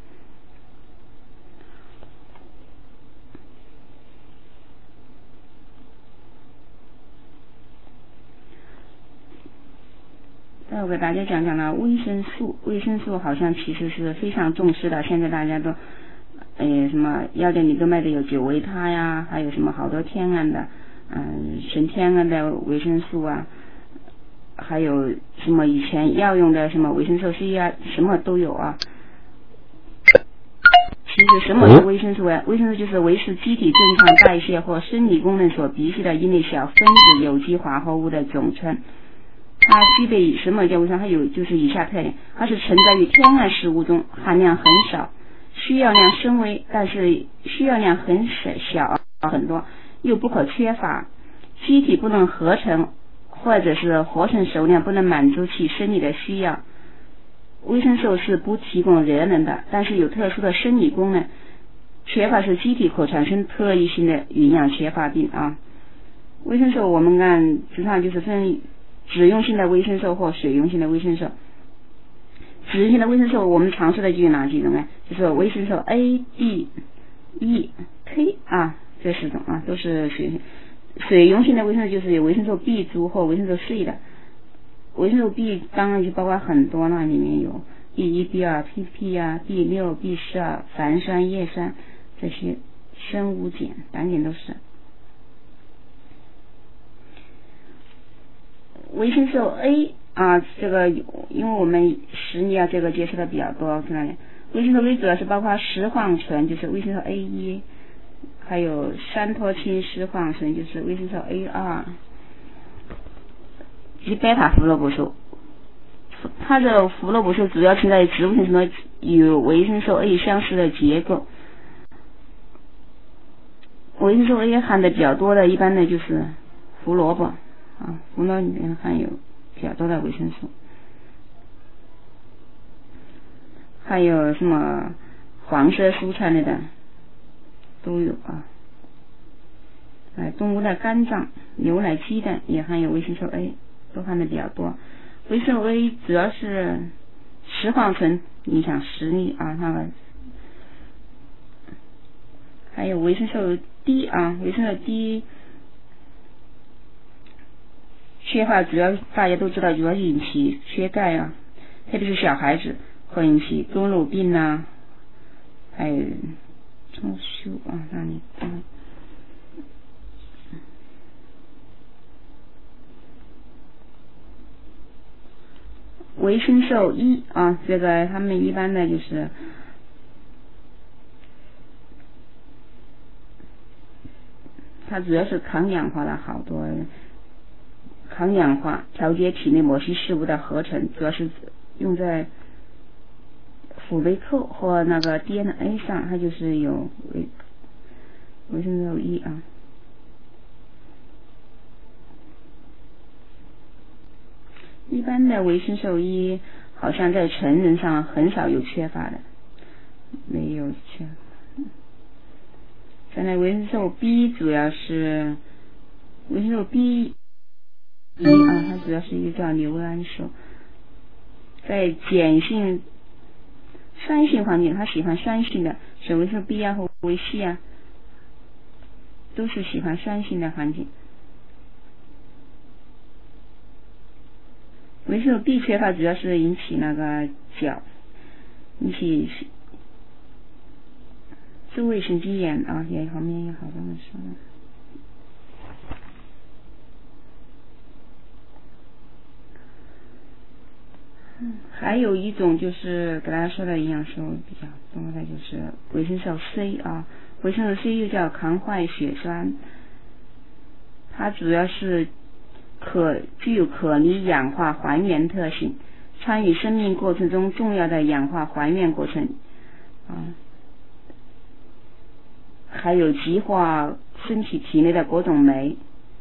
再我给大家讲讲了维生素。维生素好像其实是非常重视的，现在大家都什么药店里都卖的有9维他呀，还有什么好多天然的纯天然的维生素啊，还有什么以前药用的什么维生素 C 啊，什么都有啊。其实什么是维生素啊？维生素就是维持机体正常代谢或生理功能所必需的一类小分子有机化合物的总称。它具备什么叫维生素？它有就是以下特点：它是存在于天然食物中，含量很少，需要量深微，但是需要量很小很多，又不可缺乏。机体不能合成或者是合成数量不能满足其生理的需要。维生素是不提供热能的，但是有特殊的生理功能，缺乏是机体可产生特异性的营养缺乏病啊。维生素我们看实际上就是分脂溶性的维生素或水溶性的维生素。脂溶性的维生素我们常说的就有哪几种呢？就是维生素 A、B、E、K 啊，这4种啊，都是水溶性的维生素就是有维生素 B 族或维生素 C 的。维生素 B 当然就包括很多了，里面有 B1、B2、PP 啊、B6、B12、矾酸、叶酸这些生物碱、胆碱都是。维生素 A 啊，这个因为我们食理啊这个接触的比较多，知道吗？维生素 A 主要是包括石黄醇，就是维生素 A1， 还有山托氢石黄醇，就是维生素 A2。 及贝塔胡萝卜素。它的胡萝卜素主要存在于植物性中与维生素 A 相似的结构。维生素 A 含的比较多的，一般的就是胡萝卜啊，胡萝卜里面含有比较多的维生素。还有什么黄色蔬菜类的都有啊。动物的肝脏、牛奶、鸡蛋也含有维生素 A， 都含的比较多。维生素 A 主要是石黄醇影响视力啊，那个还有维生素 D 啊，维生素 D 缺乏主要大家都知道，主要引起缺钙啊，特别是小孩子会引起佝偻病啊，还有中枢啊，让你维生素 E 啊，这个他们一般的就是它主要是抗氧化的，好多抗氧化调节体内某些事物的合成，主要是用在辅酶扣和那个 DNA 上，它就是有维生素 E 啊。一般的维生素 E 好像在成人上很少有缺乏的，没有缺乏。现在维生素 B 主要是维生素 B 啊，它主要是一个叫硫胺素，在碱性、酸性环境，它喜欢酸性的，像维生素 B 啊和维 C 啊，都是喜欢酸性的环境。维生素 B 缺乏主要是引起那个引起周围神经炎啊，也后面有好多人说了。还有一种就是给大家说的营养素比较多的就是维生素 C 啊，维生素 C 又叫抗坏血酸，它主要是具有可逆氧化还原特性，参与生命过程中重要的氧化还原过程啊，还有激化身体体内的各种酶。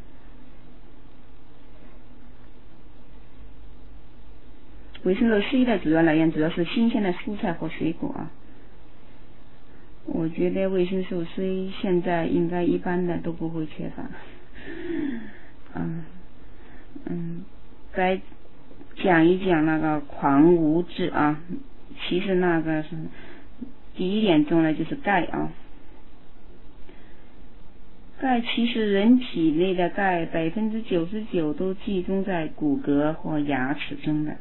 维生素 C 的主要来源主要是新鲜的蔬菜和水果啊。我觉得维生素 C 现在应该一般的都不会缺乏。再讲一讲那个矿物质啊，其实那个是第一点中的就是钙啊。钙其实人体内的钙99%都集中在骨骼或牙齿中的。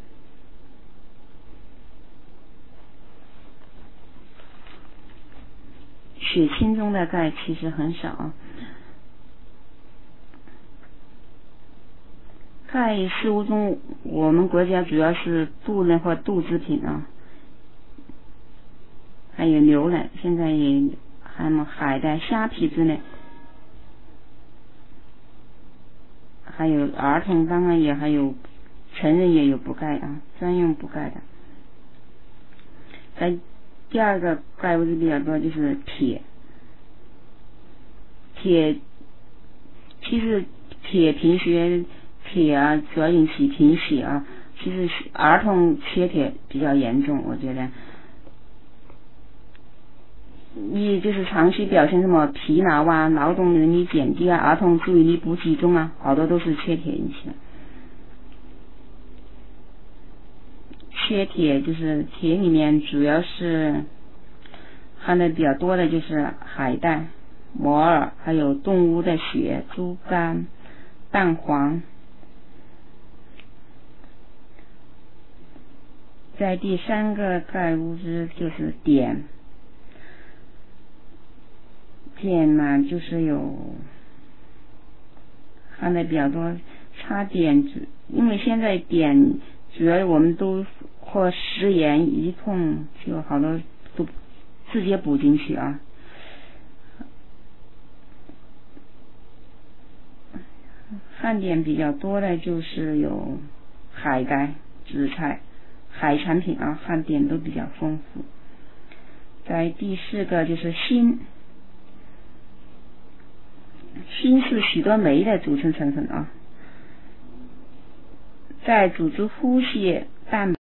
血清中的钙其实很少啊。钙食物中，我们国家主要是豆类或豆制品啊，还有牛奶，现在也还有海带、虾皮之类，还有儿童当然也还有成人也有补钙啊，专用补钙的。第二个钙物质比较多就是铁，其实铁啊主要引起贫血啊，其实儿童缺铁比较严重，我觉得。一就是长期表现什么疲劳啊、劳动能力减低啊、儿童注意力不集中啊，好多都是缺铁引起的。缺铁就是铁里面主要是含的比较多的就是海带、摩尔，还有动物的血、猪肝、蛋黄。在第三个钙物质就是碘，碘嘛就是有含的比较多，差碘因为现在碘主要我们都或食盐一碰就好多都直接补进去啊。 含碘比较多的就是有海带、紫菜、海产品啊，含碘都比较丰富。在第4个就是锌，锌是许多酶的组成成分啊，在组织呼吸蛋